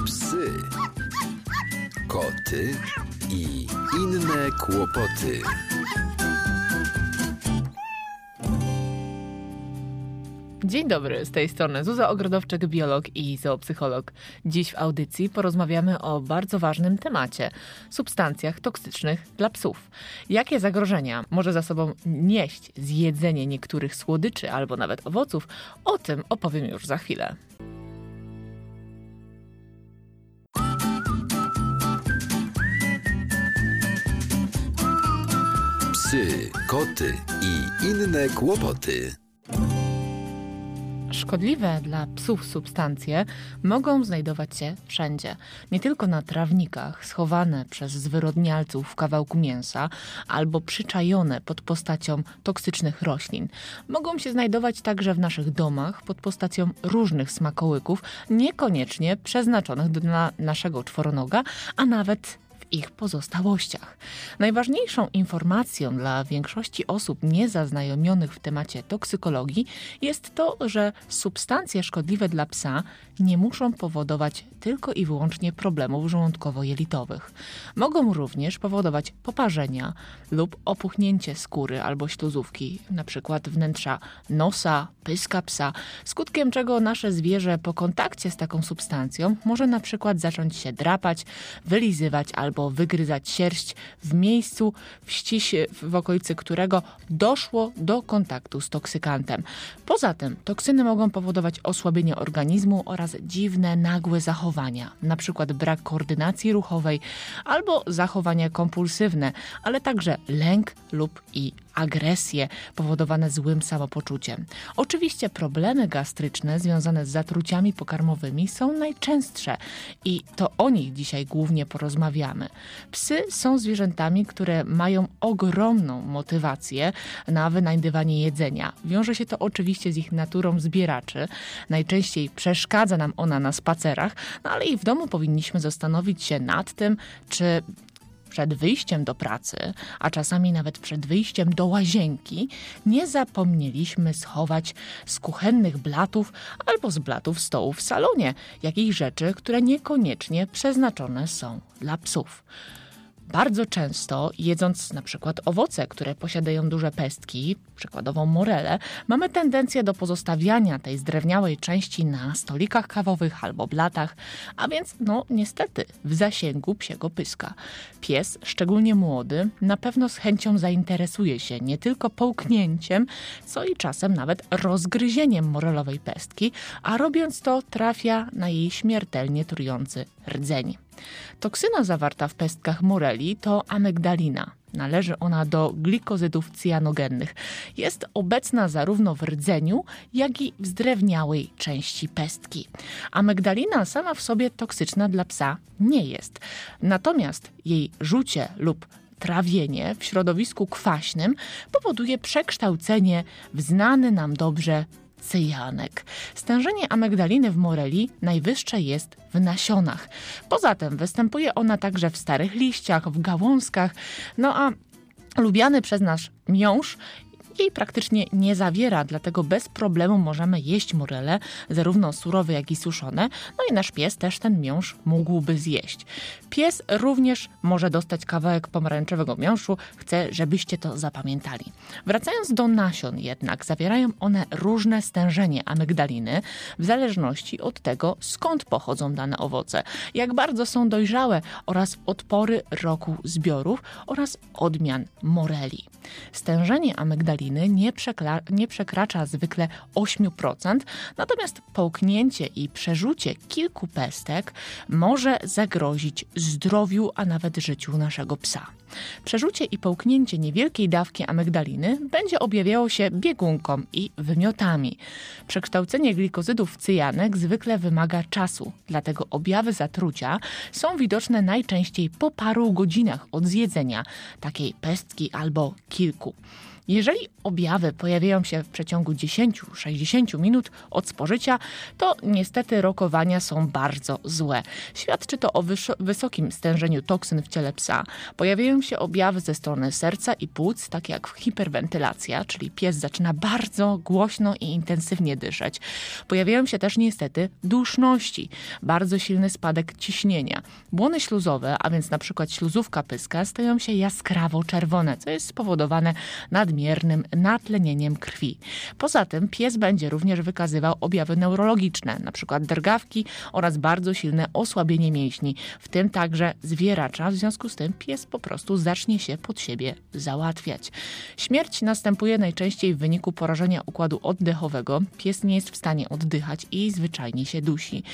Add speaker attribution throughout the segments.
Speaker 1: Psy, koty i inne kłopoty.
Speaker 2: Dzień dobry, z tej strony Zuza Ogrodowczyk, biolog i zoopsycholog. Dziś w audycji porozmawiamy o bardzo ważnym temacie – substancjach toksycznych dla psów. Jakie zagrożenia może za sobą nieść zjedzenie niektórych słodyczy albo nawet owoców? O tym opowiem już za chwilę.
Speaker 1: Psy, koty i inne kłopoty.
Speaker 2: Szkodliwe dla psów substancje mogą znajdować się wszędzie. Nie tylko na trawnikach, schowane przez zwyrodnialców w kawałku mięsa albo przyczajone pod postacią toksycznych roślin. Mogą się znajdować także w naszych domach pod postacią różnych smakołyków, niekoniecznie przeznaczonych dla naszego czworonoga, a nawet ich pozostałościach. Najważniejszą informacją dla większości osób niezaznajomionych w temacie toksykologii jest to, że substancje szkodliwe dla psa nie muszą powodować tylko i wyłącznie problemów żołądkowo-jelitowych. Mogą również powodować poparzenia lub opuchnięcie skóry albo śluzówki, np. wnętrza nosa, pyska psa, skutkiem czego nasze zwierzę po kontakcie z taką substancją może na przykład zacząć się drapać, wylizywać albo wygryzać sierść w miejscu, w okolicy którego doszło do kontaktu z toksykantem. Poza tym toksyny mogą powodować osłabienie organizmu oraz dziwne, nagłe zachowania, np. brak koordynacji ruchowej albo zachowania kompulsywne, ale także lęk lub i agresję powodowane złym samopoczuciem. Oczywiście problemy gastryczne związane z zatruciami pokarmowymi są najczęstsze i to o nich dzisiaj głównie porozmawiamy. Psy są zwierzętami, które mają ogromną motywację na wynajdywanie jedzenia. Wiąże się to oczywiście z ich naturą zbieraczy. Najczęściej przeszkadza nam ona na spacerach, ale i w domu powinniśmy zastanowić się nad tym, czy przed wyjściem do pracy, a czasami nawet przed wyjściem do łazienki, nie zapomnieliśmy schować z kuchennych blatów albo z blatów stołu w salonie jakichś rzeczy, które niekoniecznie przeznaczone są dla psów. Bardzo często, jedząc na przykład owoce, które posiadają duże pestki, przykładowo morele, mamy tendencję do pozostawiania tej zdrewniałej części na stolikach kawowych albo blatach, a więc niestety w zasięgu psiego pyska. Pies, szczególnie młody, na pewno z chęcią zainteresuje się nie tylko połknięciem, co i czasem nawet rozgryzieniem morelowej pestki, a robiąc to trafia na jej śmiertelnie trujący rdzeń. Toksyna zawarta w pestkach moreli to amygdalina. Należy ona do glikozydów cyjanogennych. Jest obecna zarówno w rdzeniu, jak i w zdrewniałej części pestki. Amygdalina sama w sobie toksyczna dla psa nie jest. Natomiast jej rzucie lub trawienie w środowisku kwaśnym powoduje przekształcenie w znany nam dobrze cyjanek. Stężenie amygdaliny w moreli najwyższe jest w nasionach. Poza tym występuje ona także w starych liściach, w gałązkach, a lubiany przez nas miąższ jej praktycznie nie zawiera, dlatego bez problemu możemy jeść morele, zarówno surowe, jak i suszone, i nasz pies też ten miąższ mógłby zjeść. Pies również może dostać kawałek pomarańczowego miąższu, chcę, żebyście to zapamiętali. Wracając do nasion jednak, zawierają one różne stężenie amygdaliny w zależności od tego, skąd pochodzą dane owoce, jak bardzo są dojrzałe oraz od pory roku zbiorów oraz odmian moreli. Stężenie amygdaliny nie przekracza zwykle 8%, natomiast połknięcie i przerzucie kilku pestek może zagrozić zdrowiu, a nawet życiu naszego psa. Przerzucie i połknięcie niewielkiej dawki amygdaliny będzie objawiało się biegunką i wymiotami. Przekształcenie glikozydów w cyjanek zwykle wymaga czasu, dlatego objawy zatrucia są widoczne najczęściej po paru godzinach od zjedzenia takiej pestki albo kilku. Jeżeli objawy pojawiają się w przeciągu 10-60 minut od spożycia, to niestety rokowania są bardzo złe. Świadczy to o wysokim stężeniu toksyn w ciele psa. Pojawiają się objawy ze strony serca i płuc, takie jak hiperwentylacja, czyli pies zaczyna bardzo głośno i intensywnie dyszeć. Pojawiają się też niestety duszności, bardzo silny spadek ciśnienia. Błony śluzowe, a więc na przykład śluzówka pyska, stają się jaskrawo czerwone, co jest spowodowane nadmiernym natlenieniem krwi. Poza tym pies będzie również wykazywał objawy neurologiczne, na przykład drgawki oraz bardzo silne osłabienie mięśni, w tym także zwieracza. W związku z tym pies po prostu zacznie się pod siebie załatwiać. Śmierć następuje najczęściej w wyniku porażenia układu oddechowego. Pies nie jest w stanie oddychać i zwyczajnie się dusi.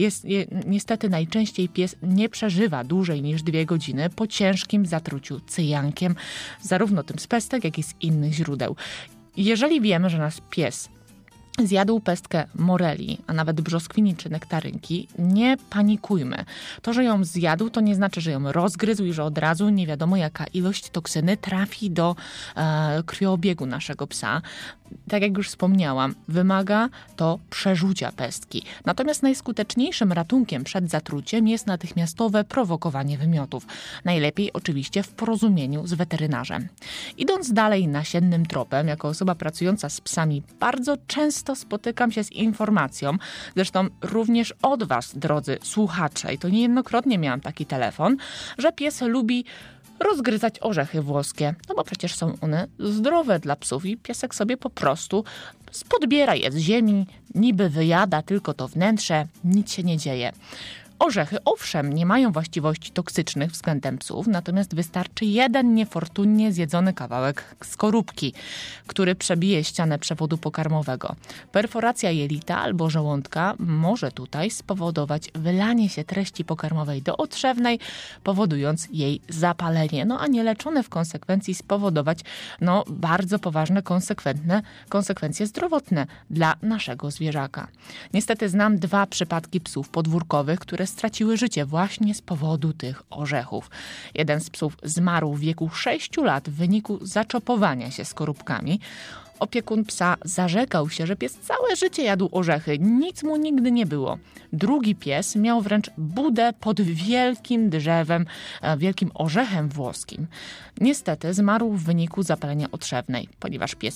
Speaker 2: Niestety najczęściej pies nie przeżywa dłużej niż 2 godziny po ciężkim zatruciu cyjankiem, zarówno tym z pestek, jak i z innych źródeł. Jeżeli wiemy, że nasz pies zjadł pestkę moreli, a nawet brzoskwini czy nektarynki, nie panikujmy. To, że ją zjadł, to nie znaczy, że ją rozgryzł i że od razu nie wiadomo, jaka ilość toksyny trafi do krwiobiegu naszego psa. Tak jak już wspomniałam, wymaga to przerzucia pestki. Natomiast najskuteczniejszym ratunkiem przed zatruciem jest natychmiastowe prowokowanie wymiotów. Najlepiej oczywiście w porozumieniu z weterynarzem. Idąc dalej nasiennym tropem, jako osoba pracująca z psami, bardzo często spotykam się z informacją, zresztą również od Was, drodzy słuchacze, i to niejednokrotnie miałam taki telefon, że pies lubi rozgryzać orzechy włoskie, no bo przecież są one zdrowe dla psów i piesek sobie po prostu podbiera je z ziemi, niby wyjada tylko to wnętrze, nic się nie dzieje. Orzechy, owszem, nie mają właściwości toksycznych względem psów, natomiast wystarczy jeden niefortunnie zjedzony kawałek skorupki, który przebije ścianę przewodu pokarmowego. Perforacja jelita albo żołądka może tutaj spowodować wylanie się treści pokarmowej do otrzewnej, powodując jej zapalenie, a nieleczone w konsekwencji spowodować bardzo poważne konsekwencje zdrowotne dla naszego zwierzaka. Niestety znam 2 przypadki psów podwórkowych, które straciły życie właśnie z powodu tych orzechów. Jeden z psów zmarł w wieku 6 lat w wyniku zaczopowania się skorupkami. Opiekun psa zarzekał się, że pies całe życie jadł orzechy, nic mu nigdy nie było. Drugi pies miał wręcz budę pod wielkim drzewem, wielkim orzechem włoskim. Niestety zmarł w wyniku zapalenia otrzewnej. Ponieważ pies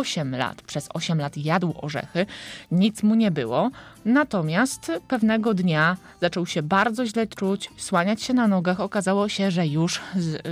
Speaker 2: przez 8 lat jadł orzechy, nic mu nie było. Natomiast pewnego dnia zaczął się bardzo źle czuć, słaniać się na nogach. Okazało się, że już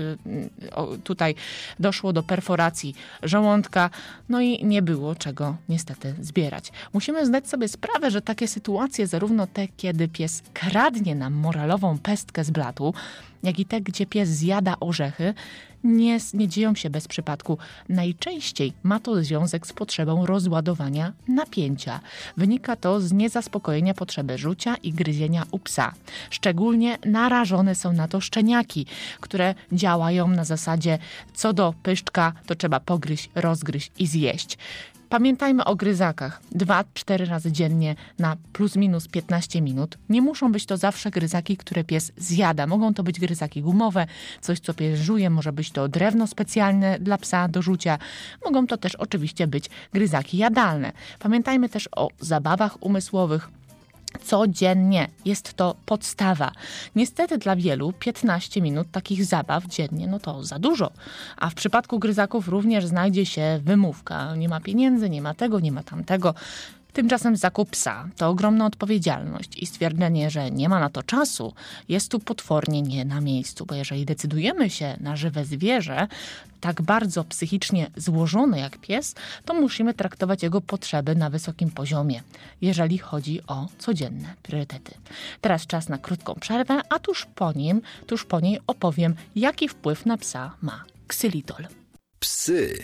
Speaker 2: tutaj doszło do perforacji żołądka, i nie było czego niestety zbierać. Musimy zdać sobie sprawę, że takie sytuacje, zarówno te, kiedy pies kradnie nam morelową pestkę z blatu, jak i te, gdzie pies zjada orzechy, nie dzieją się bez przypadku. Najczęściej ma to związek z potrzebą rozładowania napięcia. Wynika to z niezaspokojenia potrzeby rzucia i gryzienia u psa. Szczególnie narażone są na to szczeniaki, które działają na zasadzie co do pyszczka, to trzeba pogryźć, rozgryźć i zjeść. Pamiętajmy o gryzakach. 2-4 razy dziennie na plus minus 15 minut. Nie muszą być to zawsze gryzaki, które pies zjada. Mogą to być gryzaki gumowe, coś co pies żuje. Może być to drewno specjalne dla psa do rzucia. Mogą to też oczywiście być gryzaki jadalne. Pamiętajmy też o zabawach umysłowych. Codziennie jest to podstawa. Niestety dla wielu 15 minut takich zabaw dziennie, to za dużo. A w przypadku gryzaków również znajdzie się wymówka. Nie ma pieniędzy, nie ma tego, nie ma tamtego. Tymczasem zakup psa to ogromna odpowiedzialność i stwierdzenie, że nie ma na to czasu, jest tu potwornie nie na miejscu, bo jeżeli decydujemy się na żywe zwierzę, tak bardzo psychicznie złożone jak pies, to musimy traktować jego potrzeby na wysokim poziomie, jeżeli chodzi o codzienne priorytety. Teraz czas na krótką przerwę, a tuż po niej opowiem, jaki wpływ na psa ma ksylitol.
Speaker 1: Psy,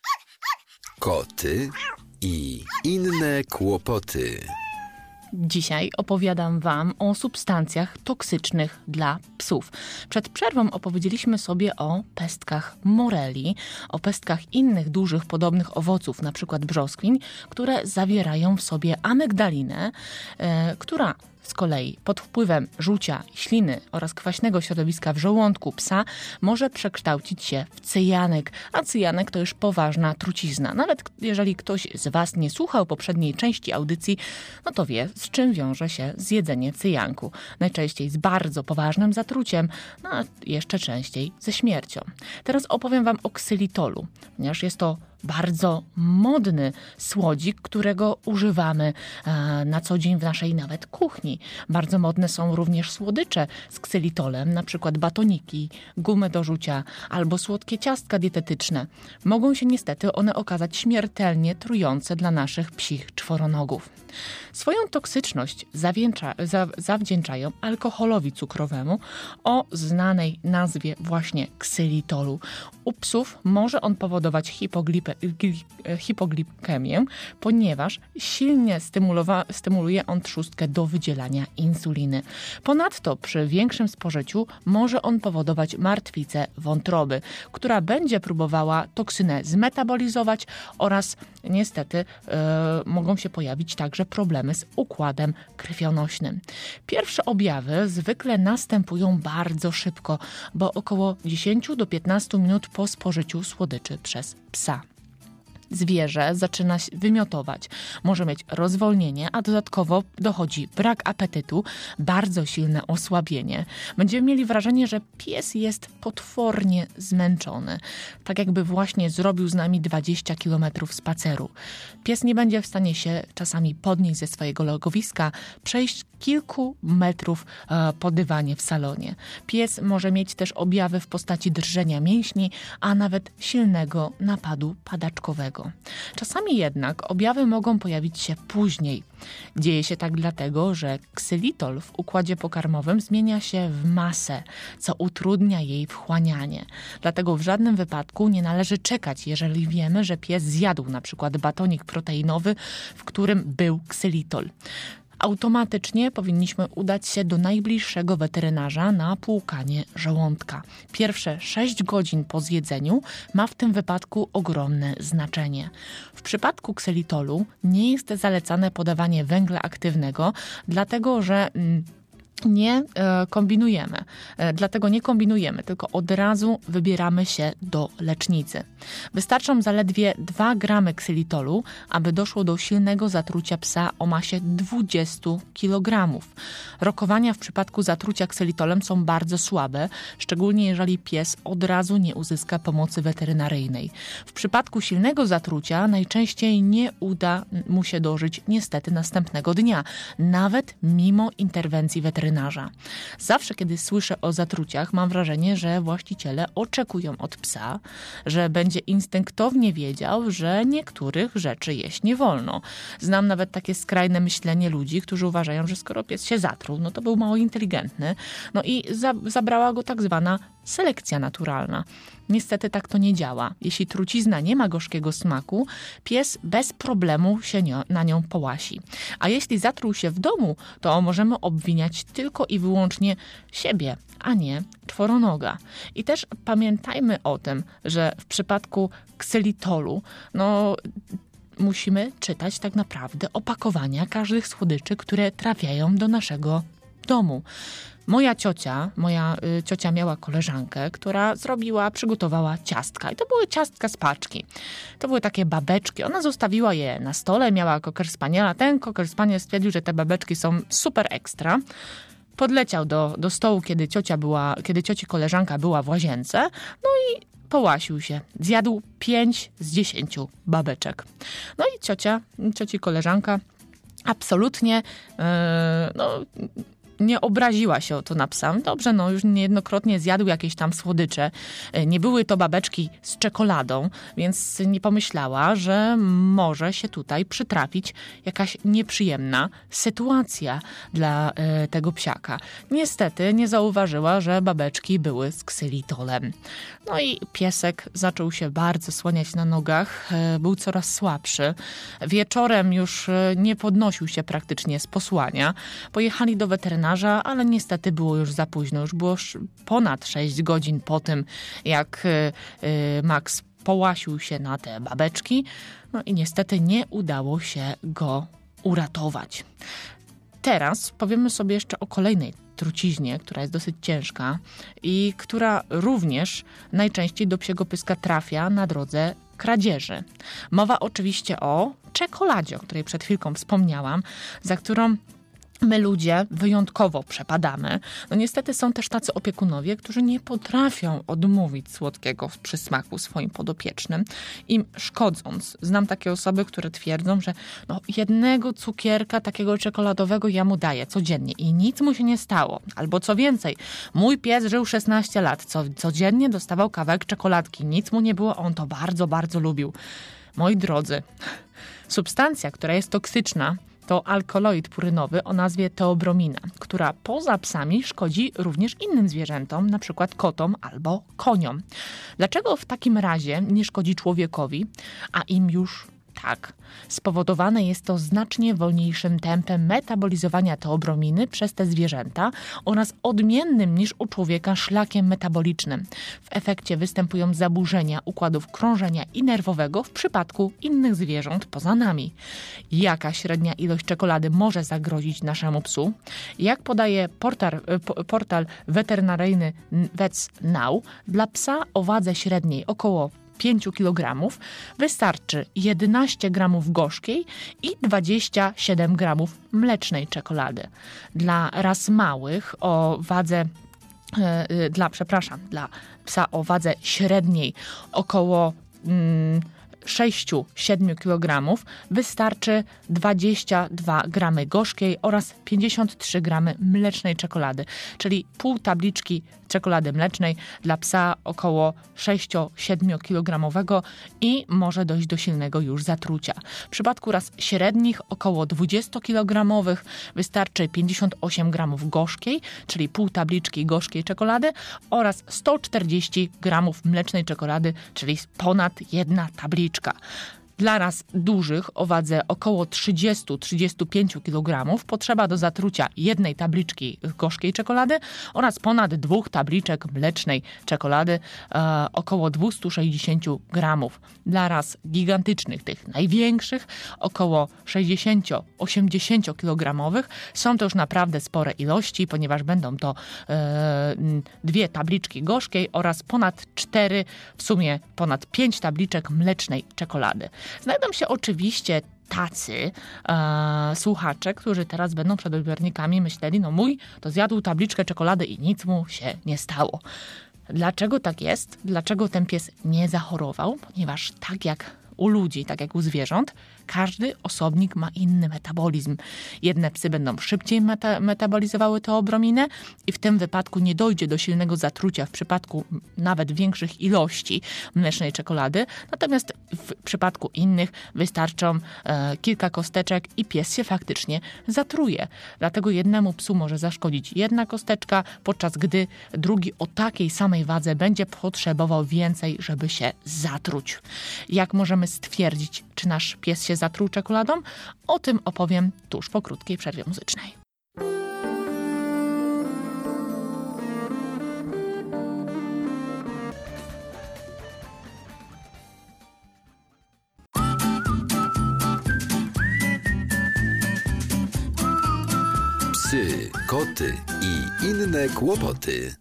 Speaker 1: koty i inne kłopoty.
Speaker 2: Dzisiaj opowiadam Wam o substancjach toksycznych dla psów. Przed przerwą opowiedzieliśmy sobie o pestkach moreli, o pestkach innych dużych, podobnych owoców, na przykład brzoskwiń, które zawierają w sobie amygdalinę, która z kolei pod wpływem żucia, śliny oraz kwaśnego środowiska w żołądku psa może przekształcić się w cyjanek, a cyjanek to już poważna trucizna. Nawet jeżeli ktoś z Was nie słuchał poprzedniej części audycji, no to wie, z czym wiąże się zjedzenie cyjanku. Najczęściej z bardzo poważnym zatruciem, no a jeszcze częściej ze śmiercią. Teraz opowiem Wam o ksylitolu, ponieważ jest to bardzo modny słodzik, którego używamy na co dzień w naszej nawet kuchni. Bardzo modne są również słodycze z ksylitolem, na przykład batoniki, gumy do rzucia albo słodkie ciastka dietetyczne. Mogą się niestety one okazać śmiertelnie trujące dla naszych psich czworonogów. Swoją toksyczność zawdzięczają alkoholowi cukrowemu o znanej nazwie właśnie ksylitolu. U psów może on powodować hipoglikemię, ponieważ silnie stymuluje on trzustkę do wydzielania insuliny. Ponadto przy większym spożyciu może on powodować martwicę wątroby, która będzie próbowała toksynę zmetabolizować oraz niestety mogą się pojawić także problemy z układem krwionośnym. Pierwsze objawy zwykle następują bardzo szybko, bo około 10 do 15 minut po spożyciu słodyczy przez psa. Zwierzę zaczyna wymiotować, może mieć rozwolnienie, a dodatkowo dochodzi brak apetytu, bardzo silne osłabienie. Będziemy mieli wrażenie, że pies jest potwornie zmęczony, tak jakby właśnie zrobił z nami 20 km spaceru. Pies nie będzie w stanie się czasami podnieść ze swojego legowiska, przejść kilku metrów po dywanie w salonie. Pies może mieć też objawy w postaci drżenia mięśni, a nawet silnego napadu padaczkowego. Czasami jednak objawy mogą pojawić się później. Dzieje się tak dlatego, że ksylitol w układzie pokarmowym zmienia się w masę, co utrudnia jej wchłanianie. Dlatego w żadnym wypadku nie należy czekać, jeżeli wiemy, że pies zjadł na przykład batonik proteinowy, w którym był ksylitol. Automatycznie powinniśmy udać się do najbliższego weterynarza na płukanie żołądka. Pierwsze 6 godzin po zjedzeniu ma w tym wypadku ogromne znaczenie. W przypadku ksylitolu nie jest zalecane podawanie węgla aktywnego, dlatego że Dlatego nie kombinujemy, tylko od razu wybieramy się do lecznicy. Wystarczą zaledwie 2 gramy ksylitolu, aby doszło do silnego zatrucia psa o masie 20 kg. Rokowania w przypadku zatrucia ksylitolem są bardzo słabe, szczególnie jeżeli pies od razu nie uzyska pomocy weterynaryjnej. W przypadku silnego zatrucia najczęściej nie uda mu się dożyć niestety następnego dnia, nawet mimo interwencji weterynaryjnej. Zawsze, kiedy słyszę o zatruciach, mam wrażenie, że właściciele oczekują od psa, że będzie instynktownie wiedział, że niektórych rzeczy jeść nie wolno. Znam nawet takie skrajne myślenie ludzi, którzy uważają, że skoro pies się zatruł, no to był mało inteligentny, no i zabrała go tak zwana selekcja naturalna. Niestety tak to nie działa. Jeśli trucizna nie ma gorzkiego smaku, pies bez problemu się na nią połasi. A jeśli zatruł się w domu, to możemy obwiniać tylko i wyłącznie siebie, a nie czworonoga. I też pamiętajmy o tym, że w przypadku ksylitolu, musimy czytać tak naprawdę opakowania każdych słodyczy, które trafiają do naszego domu. Moja ciocia miała koleżankę, która przygotowała ciastka. I to były ciastka z paczki. To były takie babeczki. Ona zostawiła je na stole, miała cocker spaniela. Ten cocker spaniel stwierdził, że te babeczki są super ekstra. Podleciał do stołu, kiedy cioci koleżanka była w łazience. No i połasił się. Zjadł 5 z 10 babeczek. No i cioci koleżanka absolutnie nie obraziła się o to na psa. Dobrze, już niejednokrotnie zjadł jakieś tam słodycze. Nie były to babeczki z czekoladą, więc nie pomyślała, że może się tutaj przytrafić jakaś nieprzyjemna sytuacja dla tego psiaka. Niestety nie zauważyła, że babeczki były z ksylitolem. No i piesek zaczął się bardzo słaniać na nogach, był coraz słabszy. Wieczorem już nie podnosił się praktycznie z posłania. Pojechali do weterynarza, ale niestety było już za późno. Już było ponad 6 godzin po tym, jak Max połasił się na te babeczki. No i niestety nie udało się go uratować. Teraz powiemy sobie jeszcze o kolejnej truciźnie, która jest dosyć ciężka i która również najczęściej do psiego pyska trafia na drodze kradzieży. Mowa oczywiście o czekoladzie, o której przed chwilką wspomniałam, za którą my ludzie wyjątkowo przepadamy. No niestety są też tacy opiekunowie, którzy nie potrafią odmówić słodkiego przysmaku swoim podopiecznym, im szkodząc. Znam takie osoby, które twierdzą, że jednego cukierka takiego czekoladowego ja mu daję codziennie i nic mu się nie stało. Albo co więcej, mój pies żył 16 lat, codziennie dostawał kawałek czekoladki, nic mu nie było, on to bardzo, bardzo lubił. Moi drodzy, substancja, która jest toksyczna, to alkaloid purynowy o nazwie teobromina, która poza psami szkodzi również innym zwierzętom, na przykład kotom albo koniom. Dlaczego w takim razie nie szkodzi człowiekowi, a im już tak? Spowodowane jest to znacznie wolniejszym tempem metabolizowania teobrominy przez te zwierzęta oraz odmiennym niż u człowieka szlakiem metabolicznym. W efekcie występują zaburzenia układów krążenia i nerwowego w przypadku innych zwierząt poza nami. Jaka średnia ilość czekolady może zagrozić naszemu psu? Jak podaje portal weterynaryjny Vets Now, dla psa o wadze średniej około 5 kg wystarczy 11 gramów gorzkiej i 27 gramów mlecznej czekolady. Dla ras małych dla psa o wadze średniej około 6-7 kg wystarczy 22 gramy gorzkiej oraz 53 gramy mlecznej czekolady, czyli pół tabliczki czekolady mlecznej dla psa około 6-7 kg i może dojść do silnego już zatrucia. W przypadku ras średnich około 20 kg wystarczy 58 gramów gorzkiej, czyli pół tabliczki gorzkiej czekolady oraz 140 gramów mlecznej czekolady, czyli ponad jedna tabliczka. Dla ras dużych o wadze około 30-35 kg potrzeba do zatrucia jednej tabliczki gorzkiej czekolady oraz ponad 2 tabliczek mlecznej czekolady, około 260 gramów. Dla ras gigantycznych, tych największych, około 60-80 kg są to już naprawdę spore ilości, ponieważ będą to 2 tabliczki gorzkiej oraz ponad 4, w sumie ponad 5 tabliczek mlecznej czekolady. Znajdą się oczywiście tacy słuchacze, którzy teraz będą przed odbiornikami myśleli, mój to zjadł tabliczkę czekolady i nic mu się nie stało. Dlaczego tak jest? Dlaczego ten pies nie zachorował? Ponieważ tak jak u ludzi, tak jak u zwierząt, każdy osobnik ma inny metabolizm. Jedne psy będą szybciej metabolizowały teobrominę i w tym wypadku nie dojdzie do silnego zatrucia w przypadku nawet większych ilości mlecznej czekolady. Natomiast w przypadku innych wystarczą kilka kosteczek i pies się faktycznie zatruje. Dlatego jednemu psu może zaszkodzić jedna kosteczka, podczas gdy drugi o takiej samej wadze będzie potrzebował więcej, żeby się zatruć. Jak możemy stwierdzić, czy nasz pies się zatruł czekoladą? O tym opowiem tuż po krótkiej przerwie muzycznej.
Speaker 1: Psy, koty i inne kłopoty.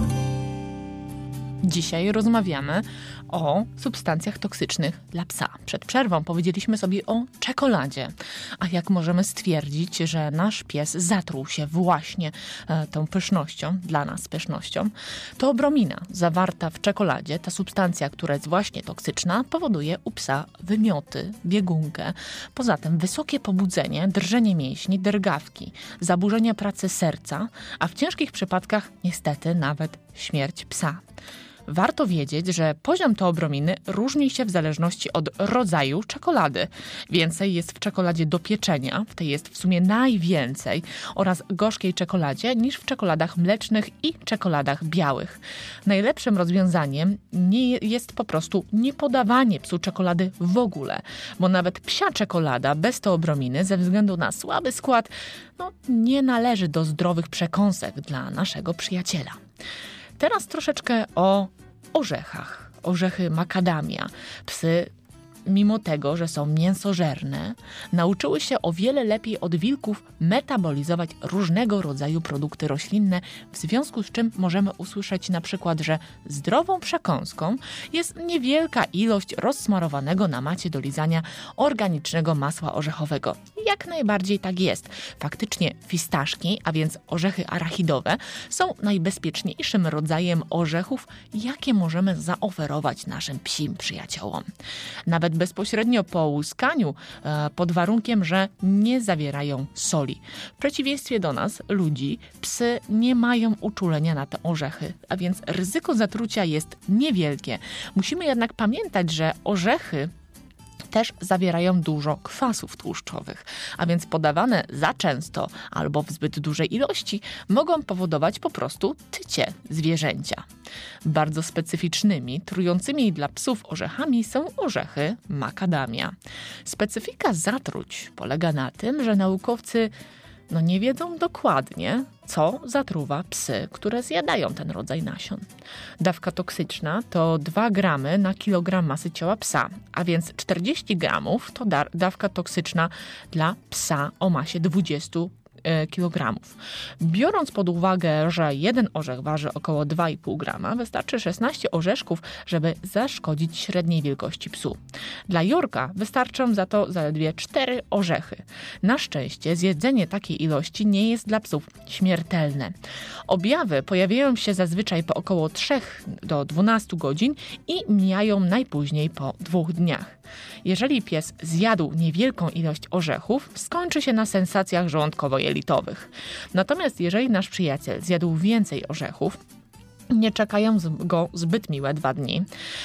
Speaker 2: Dzisiaj rozmawiamy o substancjach toksycznych dla psa. Przed przerwą powiedzieliśmy sobie o czekoladzie. A jak możemy stwierdzić, że nasz pies zatruł się właśnie tą pysznością, dla nas pysznością, to teobromina zawarta w czekoladzie, ta substancja, która jest właśnie toksyczna, powoduje u psa wymioty, biegunkę. Poza tym wysokie pobudzenie, drżenie mięśni, drgawki, zaburzenia pracy serca, a w ciężkich przypadkach niestety nawet śmierć psa. Warto wiedzieć, że poziom teobrominy różni się w zależności od rodzaju czekolady. Więcej jest w czekoladzie do pieczenia, w tej jest w sumie najwięcej, oraz gorzkiej czekoladzie niż w czekoladach mlecznych i czekoladach białych. Najlepszym rozwiązaniem nie jest po prostu nie podawanie psu czekolady w ogóle, bo nawet psia czekolada bez teobrominy ze względu na słaby skład nie należy do zdrowych przekąsek dla naszego przyjaciela. Teraz troszeczkę o orzechach. Orzechy makadamia. Psy mimo tego, że są mięsożerne, nauczyły się o wiele lepiej od wilków metabolizować różnego rodzaju produkty roślinne, w związku z czym możemy usłyszeć na przykład, że zdrową przekąską jest niewielka ilość rozsmarowanego na macie do lizania organicznego masła orzechowego. Jak najbardziej tak jest. Faktycznie fistaszki, a więc orzechy arachidowe, są najbezpieczniejszym rodzajem orzechów, jakie możemy zaoferować naszym psim przyjaciołom. Nawet bezpośrednio po łuskaniu, pod warunkiem, że nie zawierają soli. W przeciwieństwie do nas, ludzi, psy nie mają uczulenia na te orzechy, a więc ryzyko zatrucia jest niewielkie. Musimy jednak pamiętać, że orzechy też zawierają dużo kwasów tłuszczowych, a więc podawane za często albo w zbyt dużej ilości mogą powodować po prostu tycie zwierzęcia. Bardzo specyficznymi, trującymi dla psów orzechami są orzechy makadamia. Specyfika zatruć polega na tym, że naukowcy nie wiedzą dokładnie, co zatruwa psy, które zjadają ten rodzaj nasion. Dawka toksyczna to 2 gramy na kilogram masy ciała psa, a więc 40 gramów to dawka toksyczna dla psa o masie 20 kg. Biorąc pod uwagę, że jeden orzech waży około 2,5 grama, wystarczy 16 orzeszków, żeby zaszkodzić średniej wielkości psu. Dla Yorka wystarczą za to zaledwie 4 orzechy. Na szczęście zjedzenie takiej ilości nie jest dla psów śmiertelne. Objawy pojawiają się zazwyczaj po około 3 do 12 godzin i mijają najpóźniej po 2 dniach. Jeżeli pies zjadł niewielką ilość orzechów, skończy się na sensacjach żołądkowo-jelitowych. Natomiast jeżeli nasz przyjaciel zjadł więcej orzechów, nie czekają go zbyt miłe 2 dni.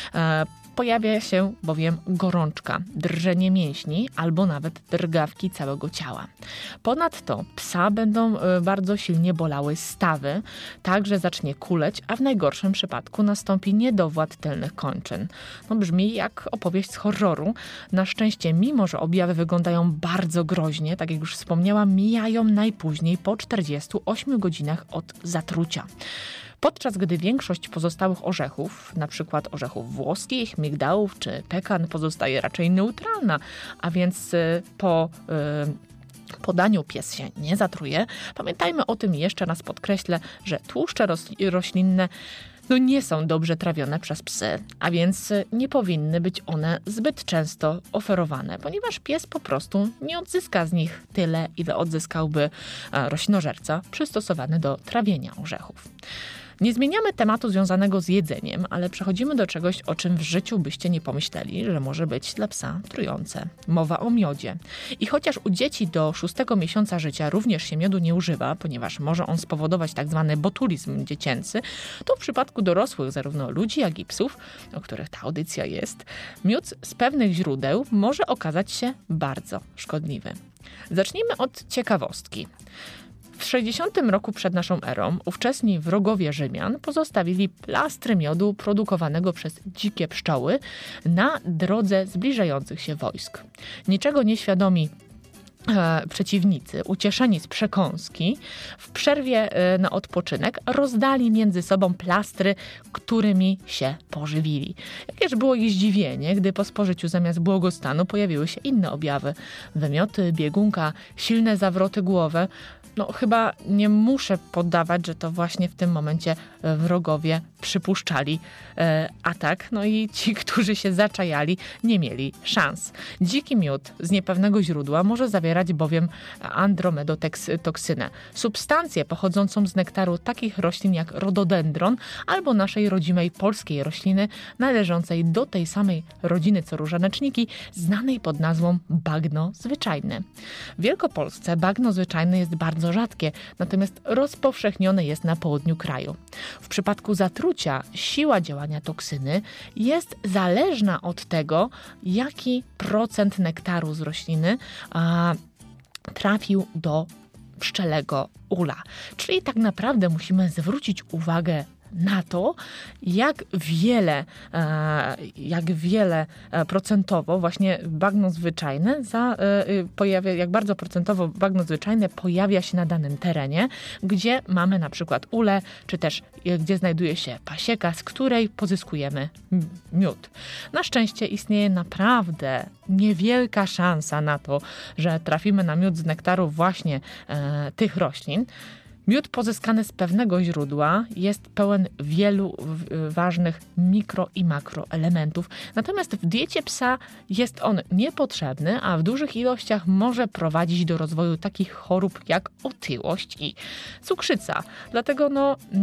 Speaker 2: Pojawia się bowiem gorączka, drżenie mięśni albo nawet drgawki całego ciała. Ponadto psa będą bardzo silnie bolały stawy, tak że zacznie kuleć, a w najgorszym przypadku nastąpi niedowład tylnych kończyn. Brzmi jak opowieść z horroru. Na szczęście, mimo że objawy wyglądają bardzo groźnie, tak jak już wspomniałam, mijają najpóźniej po 48 godzinach od zatrucia. Podczas gdy większość pozostałych orzechów, np. orzechów włoskich, migdałów czy pekan, pozostaje raczej neutralna, a więc po podaniu pies się nie zatruje. Pamiętajmy o tym, jeszcze raz podkreślę, że tłuszcze roślinne nie są dobrze trawione przez psy, a więc nie powinny być one zbyt często oferowane, ponieważ pies po prostu nie odzyska z nich tyle, ile odzyskałby roślinożerca przystosowany do trawienia orzechów. Nie zmieniamy tematu związanego z jedzeniem, ale przechodzimy do czegoś, o czym w życiu byście nie pomyśleli, że może być dla psa trujące. Mowa o miodzie. I chociaż u dzieci do 6 miesiąca życia również się miodu nie używa, ponieważ może on spowodować tzw. botulizm dziecięcy, to w przypadku dorosłych, zarówno ludzi, jak i psów, o których ta audycja jest, miód z pewnych źródeł może okazać się bardzo szkodliwy. Zacznijmy od ciekawostki. W 60 roku przed naszą erą ówczesni wrogowie Rzymian pozostawili plastry miodu produkowanego przez dzikie pszczoły na drodze zbliżających się wojsk. Niczego nieświadomi przeciwnicy, ucieszeni z przekąski, w przerwie na odpoczynek rozdali między sobą plastry, którymi się pożywili. Jakież było ich zdziwienie, gdy po spożyciu zamiast błogostanu pojawiły się inne objawy. Wymioty, biegunka, silne zawroty głowy. Chyba nie muszę podawać, że to właśnie w tym momencie wrogowie przypuszczali atak. I ci, którzy się zaczajali, nie mieli szans. Dziki miód z niepewnego źródła może zawierać bowiem andromedotoksynę, substancję pochodzącą z nektaru takich roślin jak rododendron albo naszej rodzimej polskiej rośliny należącej do tej samej rodziny co różaneczniki, znanej pod nazwą bagno zwyczajne. W Wielkopolsce bagno zwyczajne jest bardzo rzadkie, natomiast rozpowszechnione jest na południu kraju. W przypadku zatrucia siła działania toksyny jest zależna od tego, jaki procent nektaru z rośliny trafił do pszczelego ula. Czyli tak naprawdę musimy zwrócić uwagę na to, jak wiele procentowo właśnie bagno zwyczajne jak bardzo procentowo bagno zwyczajne pojawia się na danym terenie, gdzie mamy na przykład ulę, czy też gdzie znajduje się pasieka, z której pozyskujemy miód. Na szczęście istnieje naprawdę niewielka szansa na to, że trafimy na miód z nektaru właśnie tych roślin. Miód pozyskany z pewnego źródła jest pełen wielu ważnych mikro i makroelementów. Natomiast w diecie psa jest on niepotrzebny, a w dużych ilościach może prowadzić do rozwoju takich chorób jak otyłość i cukrzyca. Dlatego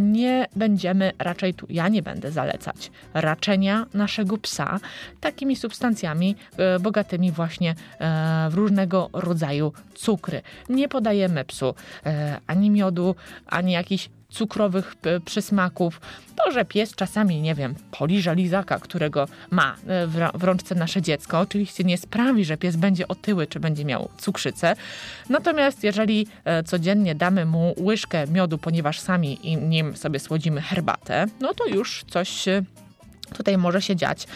Speaker 2: ja nie będę zalecać raczenia naszego psa takimi substancjami bogatymi właśnie w różnego rodzaju cukry. Nie podajemy psu ani miodu, ani jakichś cukrowych przysmaków. To, że pies czasami, poliże lizaka, którego ma w rączce nasze dziecko, oczywiście nie sprawi, że pies będzie otyły, czy będzie miał cukrzycę. Natomiast jeżeli codziennie damy mu łyżkę miodu, ponieważ sami nim sobie słodzimy herbatę, no to już coś tutaj może się dziać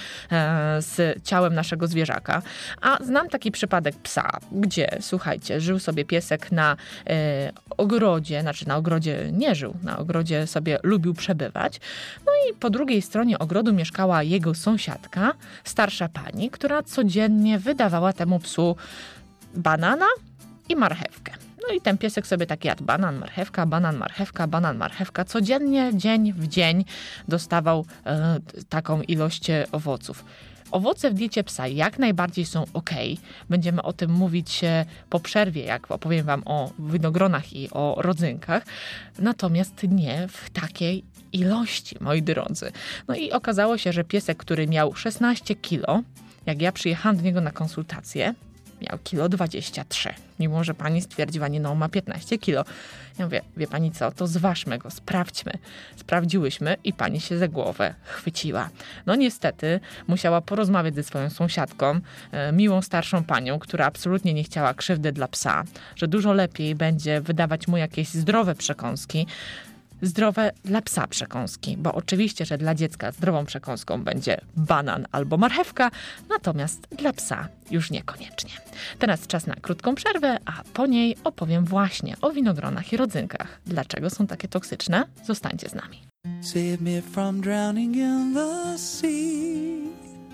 Speaker 2: z ciałem naszego zwierzaka. A znam taki przypadek psa, gdzie, słuchajcie, żył sobie piesek na ogrodzie, na ogrodzie nie żył, na ogrodzie sobie lubił przebywać. No i po drugiej stronie ogrodu mieszkała jego sąsiadka, starsza pani, która codziennie wydawała temu psu banana i marchewkę. No i ten piesek sobie tak jadł banan, marchewka, banan, marchewka, banan, marchewka. Codziennie, dzień w dzień dostawał taką ilość owoców. Owoce w diecie psa jak najbardziej są ok. Będziemy o tym mówić po przerwie, jak opowiem wam o winogronach i o rodzynkach. Natomiast nie w takiej ilości, moi drodzy. No i okazało się, że piesek, który miał 16 kilo, jak ja przyjechałam do niego na konsultację, miał 23 kg. Mimo że pani stwierdziła, ma 15 kilo. Ja mówię, wie pani co, to zważmy go, sprawdźmy. Sprawdziłyśmy i pani się za głowę chwyciła. No niestety musiała porozmawiać ze swoją sąsiadką, miłą starszą panią, która absolutnie nie chciała krzywdy dla psa, że dużo lepiej będzie wydawać mu jakieś zdrowe przekąski, zdrowe dla psa przekąski, bo oczywiście, że dla dziecka zdrową przekąską będzie banan albo marchewka, natomiast dla psa już niekoniecznie. Teraz czas na krótką przerwę, a po niej opowiem właśnie o winogronach i rodzynkach. Dlaczego są takie toksyczne? Zostańcie z nami.
Speaker 3: Save me from drowning in the sea.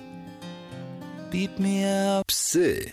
Speaker 3: Beat me up.
Speaker 1: Psy,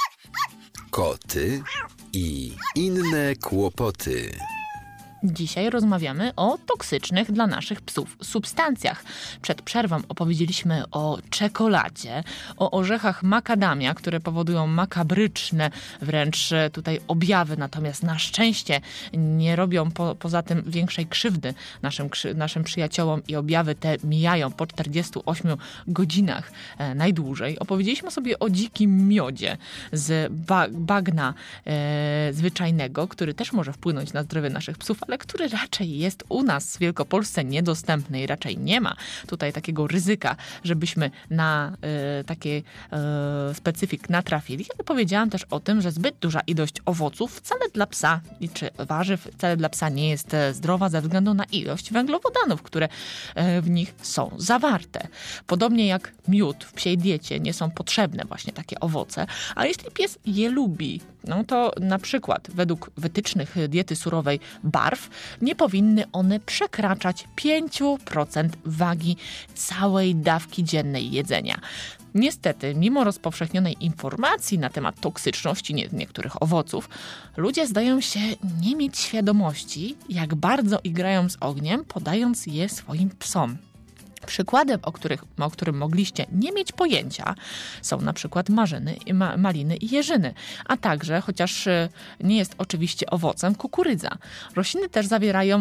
Speaker 1: koty i inne kłopoty.
Speaker 2: Dzisiaj rozmawiamy o toksycznych dla naszych psów substancjach. Przed przerwą opowiedzieliśmy o czekoladzie, o orzechach makadamia, które powodują makabryczne wręcz tutaj objawy, natomiast na szczęście nie robią poza tym większej krzywdy naszym przyjaciołom i objawy te mijają po 48 godzinach najdłużej. Opowiedzieliśmy sobie o dzikim miodzie z bagna zwyczajnego, który też może wpłynąć na zdrowie naszych psów, ale który raczej jest u nas w Wielkopolsce niedostępny i raczej nie ma tutaj takiego ryzyka, żebyśmy na taki specyfik natrafili. Ale powiedziałam też o tym, że zbyt duża ilość owoców wcale dla psa czy warzyw wcale dla psa nie jest zdrowa ze względu na ilość węglowodanów, które w nich są zawarte. Podobnie jak miód w psiej diecie nie są potrzebne właśnie takie owoce, a jeśli pies je lubi, no to na przykład według wytycznych diety surowej barw nie powinny one przekraczać 5% wagi całej dawki dziennej jedzenia. Niestety, mimo rozpowszechnionej informacji na temat toksyczności niektórych owoców, ludzie zdają się nie mieć świadomości, jak bardzo igrają z ogniem, podając je swoim psom. Przykładem, o którym mogliście nie mieć pojęcia, są na przykład maliny i jeżyny, a także, chociaż nie jest oczywiście owocem, kukurydza. Rośliny też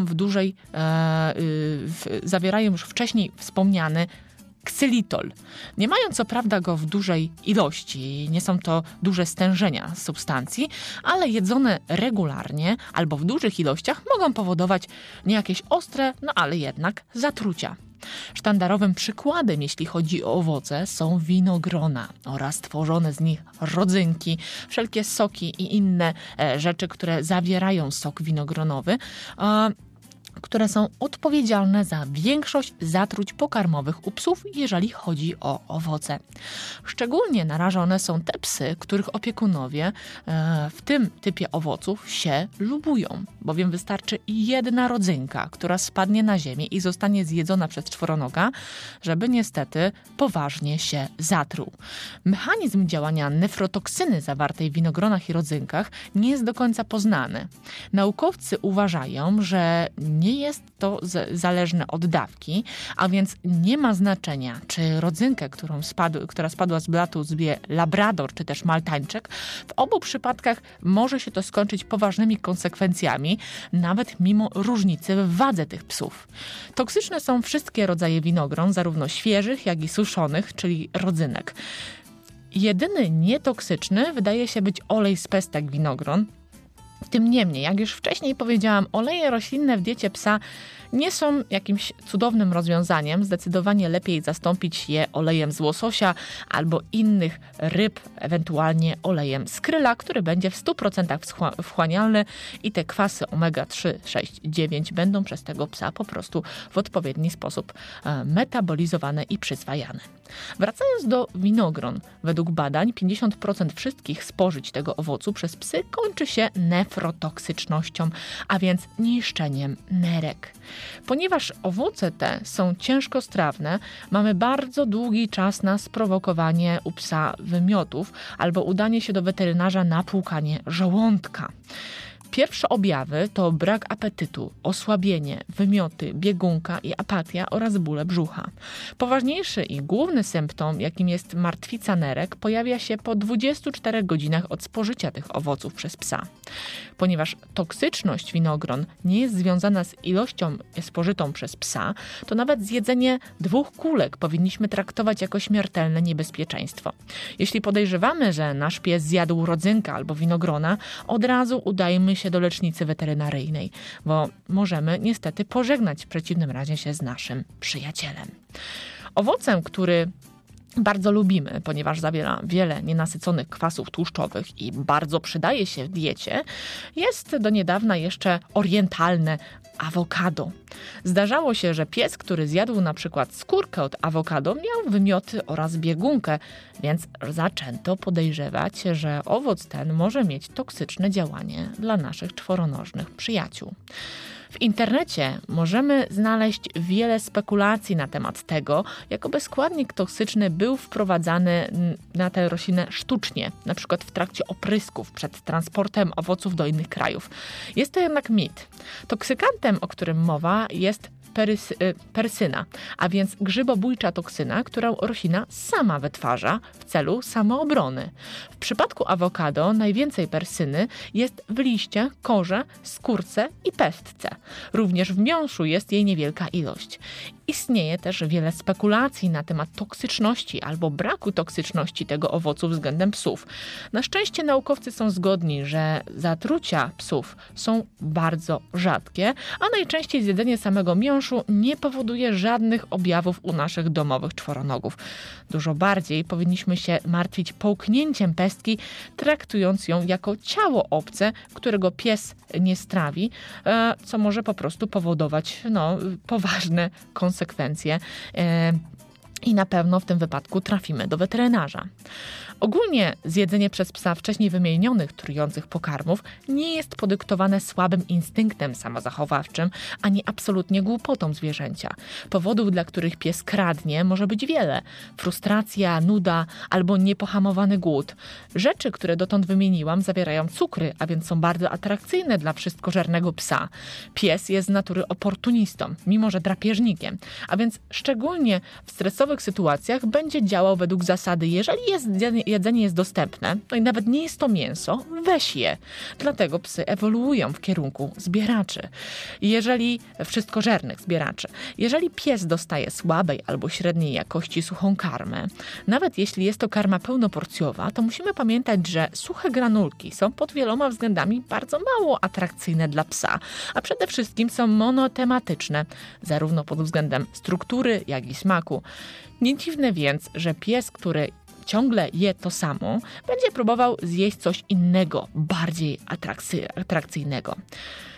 Speaker 2: zawierają już wcześniej wspomniany ksylitol. Nie mają co prawda go w dużej ilości, nie są to duże stężenia substancji, ale jedzone regularnie albo w dużych ilościach mogą powodować nie jakieś ostre, ale jednak zatrucia. Sztandarowym przykładem, jeśli chodzi o owoce, są winogrona oraz tworzone z nich rodzynki, wszelkie soki i inne rzeczy, które zawierają sok winogronowy. które są odpowiedzialne za większość zatruć pokarmowych u psów, jeżeli chodzi o owoce. Szczególnie narażone są te psy, których opiekunowie w tym typie owoców się lubują, bowiem wystarczy jedna rodzynka, która spadnie na ziemię i zostanie zjedzona przez czworonoga, żeby niestety poważnie się zatruł. Mechanizm działania nefrotoksyny zawartej w winogronach i rodzynkach nie jest do końca poznany. Naukowcy uważają, że nie jest to zależne od dawki, a więc nie ma znaczenia, czy rodzynkę, która spadła z blatu, zbije labrador czy też maltańczyk. W obu przypadkach może się to skończyć poważnymi konsekwencjami, nawet mimo różnicy w wadze tych psów. Toksyczne są wszystkie rodzaje winogron, zarówno świeżych, jak i suszonych, czyli rodzynek. Jedyny nietoksyczny wydaje się być olej z pestek winogron. Tym niemniej, jak już wcześniej powiedziałam, oleje roślinne w diecie psa nie są jakimś cudownym rozwiązaniem. Zdecydowanie lepiej zastąpić je olejem z łososia albo innych ryb, ewentualnie olejem z kryla, który będzie w 100% wchłanialny i te kwasy omega-3, 6, 9 będą przez tego psa po prostu w odpowiedni sposób metabolizowane i przyswajane. Wracając do winogron, według badań 50% wszystkich spożyć tego owocu przez psy kończy się nefrotoksycznością, a więc niszczeniem nerek. Ponieważ owoce te są ciężkostrawne, mamy bardzo długi czas na sprowokowanie u psa wymiotów albo udanie się do weterynarza na płukanie żołądka. Pierwsze objawy to brak apetytu, osłabienie, wymioty, biegunka i apatia oraz bóle brzucha. Poważniejszy i główny symptom, jakim jest martwica nerek, pojawia się po 24 godzinach od spożycia tych owoców przez psa. Ponieważ toksyczność winogron nie jest związana z ilością spożytą przez psa, to nawet zjedzenie 2 kulek powinniśmy traktować jako śmiertelne niebezpieczeństwo. Jeśli podejrzewamy, że nasz pies zjadł rodzynkę albo winogrona, od razu udajmy się do lecznicy weterynaryjnej, bo możemy niestety pożegnać w przeciwnym razie się z naszym przyjacielem. Owocem, który bardzo lubimy, ponieważ zawiera wiele nienasyconych kwasów tłuszczowych i bardzo przydaje się w diecie, jest do niedawna jeszcze orientalne awokado. Zdarzało się, że pies, który zjadł na przykład skórkę od awokado, miał wymioty oraz biegunkę, więc zaczęto podejrzewać, że owoc ten może mieć toksyczne działanie dla naszych czworonożnych przyjaciół. W internecie możemy znaleźć wiele spekulacji na temat tego, jakoby składnik toksyczny był wprowadzany na tę roślinę sztucznie, na przykład w trakcie oprysków przed transportem owoców do innych krajów. Jest to jednak mit. Toksykantem, o którym mowa, jest persyna, a więc grzybobójcza toksyna, którą roślina sama wytwarza w celu samoobrony. W przypadku awokado najwięcej persyny jest w liście, korze, skórce i pestce. Również w miąższu jest jej niewielka ilość. Istnieje też wiele spekulacji na temat toksyczności albo braku toksyczności tego owocu względem psów. Na szczęście naukowcy są zgodni, że zatrucia psów są bardzo rzadkie, a najczęściej zjedzenie samego miąższu nie powoduje żadnych objawów u naszych domowych czworonogów. Dużo bardziej powinniśmy się martwić połknięciem pestki, traktując ją jako ciało obce, którego pies nie strawi, co może po prostu powodować poważne konsekwencje i na pewno w tym wypadku trafimy do weterynarza. Ogólnie zjedzenie przez psa wcześniej wymienionych trujących pokarmów nie jest podyktowane słabym instynktem samozachowawczym, ani absolutnie głupotą zwierzęcia. Powodów, dla których pies kradnie, może być wiele. Frustracja, nuda albo niepohamowany głód. Rzeczy, które dotąd wymieniłam, zawierają cukry, a więc są bardzo atrakcyjne dla wszystkożernego psa. Pies jest z natury oportunistą, mimo że drapieżnikiem, a więc szczególnie w stresowych sytuacjach będzie działał według zasady, jeżeli jedzenie jest dostępne, no i nawet nie jest to mięso, weź je. Dlatego psy ewoluują w kierunku zbieraczy. Wszystkożernych zbieraczy. Jeżeli pies dostaje słabej albo średniej jakości suchą karmę, nawet jeśli jest to karma pełnoporcjowa, to musimy pamiętać, że suche granulki są pod wieloma względami bardzo mało atrakcyjne dla psa, a przede wszystkim są monotematyczne, zarówno pod względem struktury, jak i smaku. Nie dziwne więc, że pies, który ciągle je to samo, będzie próbował zjeść coś innego, bardziej atrakcyjnego.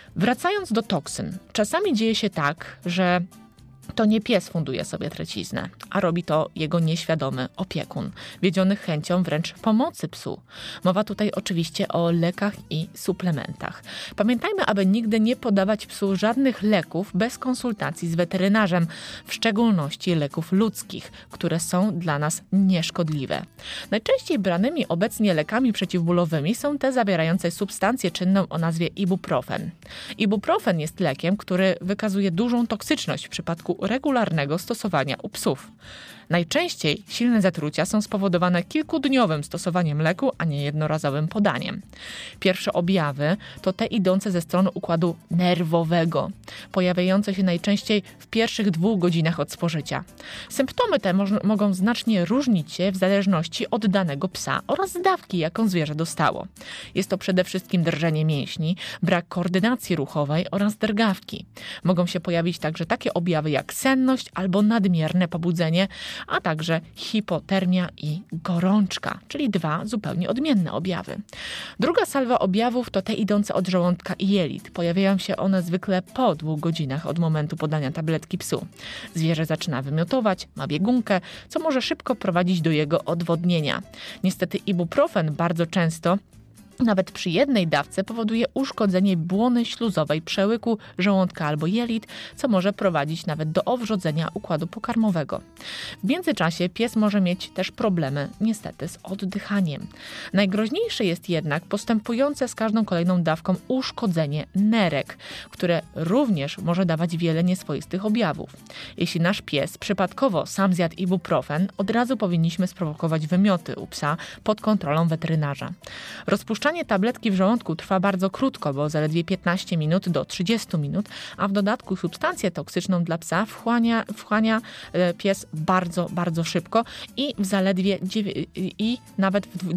Speaker 2: Wracając do toksyn, czasami dzieje się tak, że to nie pies funduje sobie truciznę, a robi to jego nieświadomy opiekun, wiedziony chęcią wręcz pomocy psu. Mowa tutaj oczywiście o lekach i suplementach. Pamiętajmy, aby nigdy nie podawać psu żadnych leków bez konsultacji z weterynarzem, w szczególności leków ludzkich, które są dla nas nieszkodliwe. Najczęściej branymi obecnie lekami przeciwbólowymi są te zawierające substancję czynną o nazwie ibuprofen. Ibuprofen jest lekiem, który wykazuje dużą toksyczność w przypadku regularnego stosowania u psów. Najczęściej silne zatrucia są spowodowane kilkudniowym stosowaniem leku, a nie jednorazowym podaniem. Pierwsze objawy to te idące ze strony układu nerwowego, pojawiające się najczęściej w pierwszych 2 godzinach od spożycia. Symptomy te mogą znacznie różnić się w zależności od danego psa oraz dawki, jaką zwierzę dostało. Jest to przede wszystkim drżenie mięśni, brak koordynacji ruchowej oraz drgawki. Mogą się pojawić także takie objawy jak senność albo nadmierne pobudzenie, a także hipotermia i gorączka, czyli 2 zupełnie odmienne objawy. Druga salwa objawów to te idące od żołądka i jelit. Pojawiają się one zwykle po 2 godzinach od momentu podania tabletki psu. Zwierzę zaczyna wymiotować, ma biegunkę, co może szybko prowadzić do jego odwodnienia. Niestety ibuprofen bardzo często nawet przy jednej dawce powoduje uszkodzenie błony śluzowej przełyku żołądka albo jelit, co może prowadzić nawet do owrzodzenia układu pokarmowego. W międzyczasie pies może mieć też problemy niestety z oddychaniem. Najgroźniejsze jest jednak postępujące z każdą kolejną dawką uszkodzenie nerek, które również może dawać wiele nieswoistych objawów. Jeśli nasz pies przypadkowo sam zjadł ibuprofen, od razu powinniśmy sprowokować wymioty u psa pod kontrolą weterynarza. Rozpuszczanie tabletki w żołądku trwa bardzo krótko, bo zaledwie 15 minut do 30 minut, a w dodatku substancję toksyczną dla psa wchłania pies bardzo, bardzo szybko i w zaledwie nawet w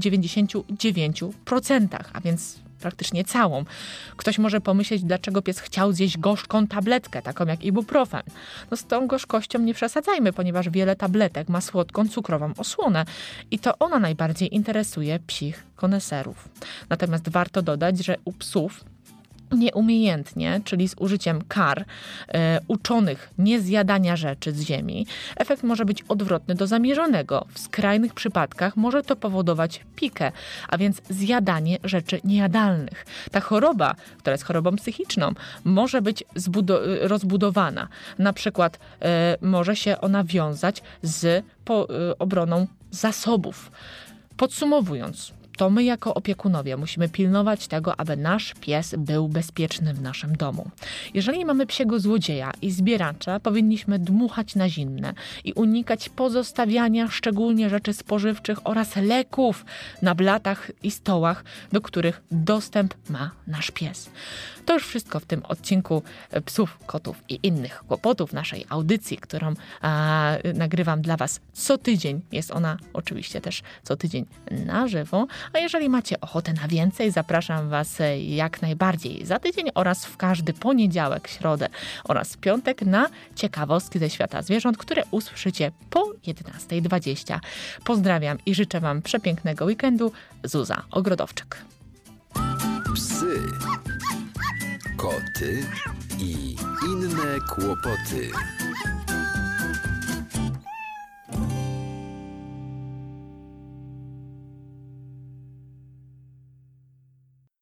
Speaker 2: 99%, a więc praktycznie całą. Ktoś może pomyśleć, dlaczego pies chciał zjeść gorzką tabletkę, taką jak ibuprofen. No z tą gorzkością nie przesadzajmy, ponieważ wiele tabletek ma słodką, cukrową osłonę i to ona najbardziej interesuje psich koneserów. Natomiast warto dodać, że u psów nieumiejętnie, czyli z użyciem kar uczonych niezjadania rzeczy z ziemi, efekt może być odwrotny do zamierzonego. W skrajnych przypadkach może to powodować pikę, a więc zjadanie rzeczy niejadalnych. Ta choroba, która jest chorobą psychiczną, może być rozbudowana. Na przykład może się ona wiązać z obroną zasobów. Podsumowując, to my jako opiekunowie musimy pilnować tego, aby nasz pies był bezpieczny w naszym domu. Jeżeli mamy psiego złodzieja i zbieracza, powinniśmy dmuchać na zimne i unikać pozostawiania szczególnie rzeczy spożywczych oraz leków na blatach i stołach, do których dostęp ma nasz pies. To już wszystko w tym odcinku Psów, Kotów i innych kłopotów naszej audycji, którą nagrywam dla Was co tydzień. Jest ona oczywiście też co tydzień na żywo. A jeżeli macie ochotę na więcej, zapraszam Was jak najbardziej za tydzień oraz w każdy poniedziałek, środę oraz piątek na ciekawostki ze świata zwierząt, które usłyszycie po 11:20. Pozdrawiam i życzę Wam przepięknego weekendu. Zuza Ogrodowczyk.
Speaker 1: Psy, koty i inne kłopoty.